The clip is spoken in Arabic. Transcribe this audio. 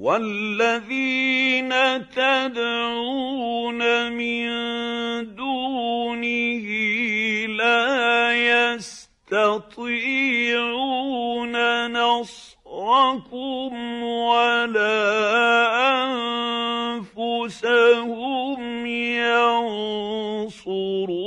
وَالَّذِينَ تَدْعُونَ مِن دُونِهِ لَا يَسْتَطِيعُونَ نَصْرَكُمْ وَلَا أَنفُسَهُمْ يَنصُرُونَ.